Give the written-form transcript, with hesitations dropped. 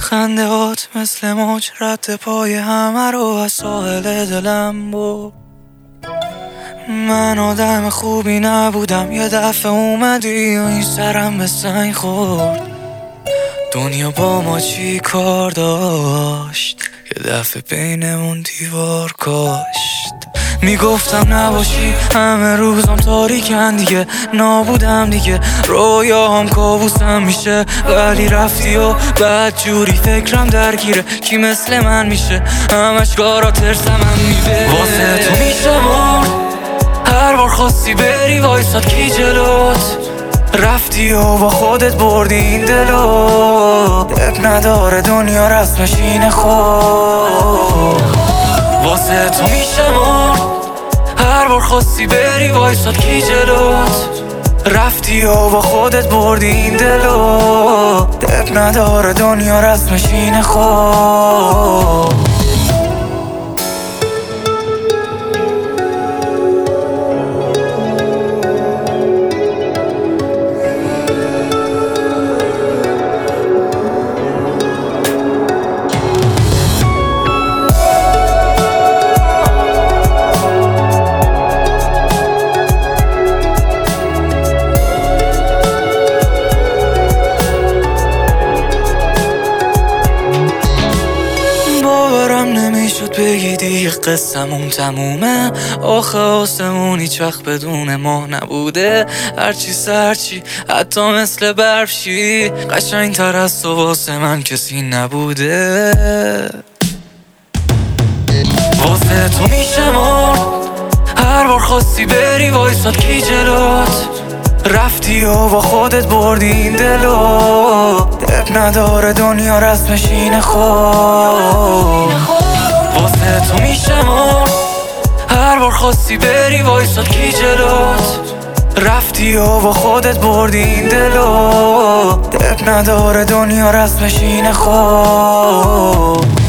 خندهات مثل موج رد پای همه رو از ساحل دلم برد. من آدم خوبی نبودم، یه دفعه اومدی و این سرم به سنگ خورد. دنیا با ما چی کار داشت، یه دفعه بینمون دیوار کاشت. میگفتم نباشی همه روزم تاریکن دیگه، نابودم دیگه، رویاهم کابوسم میشه. ولی رفتی و بعد جوری فکرم درگیره، کی مثل من میشه؟ همش کارا ترسم میده، واسه تو میشه مرد. هر بار خواستی بری وایساد کی جلوت، رفتی و با خودت بردی این دلو. اب نداره دنیا رسمش اینه خود، واسه تو میشه مرد. هر بار خواستی بری وایساد کی جلوت، رفتی و با خودت بردی این دلو. اب نداره دنیا رسمش اینه خود. نمیشد بگی دیگه قصمون تمومه، آخه آسمون هیچ وقت بدون ما نبوده. هرچی سرچی حتی مثل برفشی، قشنگ تر از تو واسه من کسی نبوده. واسه تو میشه مرد. هر بار خواستی بری وایساد کی جلوت، رفتی و با خودت بردی این دلو. اب نداره دنیا رسمش اینه خود، واسه تو میشه مرد. هر بار خواستی بری وایساد کی جلوت، رفتی و با خودت بردی این دلو. اب نداره دنیا رسمش اینه خود.